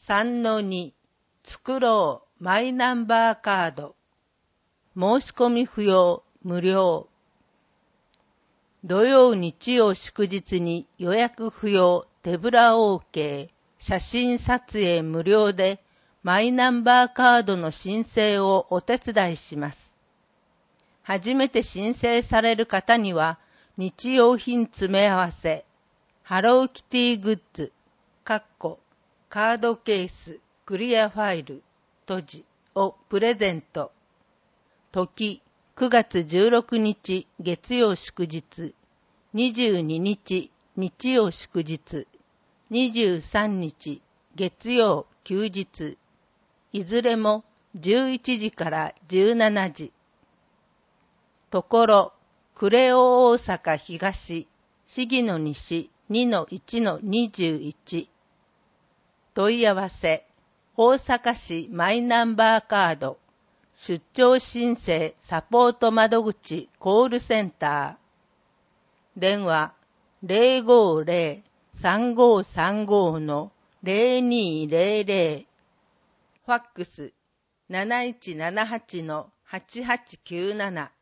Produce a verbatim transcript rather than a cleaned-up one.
さんのに 作ろうマイナンバーカード。申し込み不要、無料。土曜日曜祝日に予約不要、手ぶら OK、写真撮影無料でマイナンバーカードの申請をお手伝いします。初めて申請される方には日用品詰め合わせ、ハローキティグッズ、カッコ、カードケース、クリアファイル、閉じをプレゼント。時、くがつじゅうろくにち月曜祝日、にじゅうににち日曜祝日、にじゅうさんにち月曜休日、いずれもじゅういちじからじゅうしちじ。ところ、クレオ大阪東、市議の西 にのいちのにじゅういち。問い合わせ、大阪市マイナンバーカード、出張申請サポート窓口コールセンター。電話 ゼロごゼロ さんごさんご のゼロにゼロゼロ。ファックスなないちななはちのはちはちきゅうなな。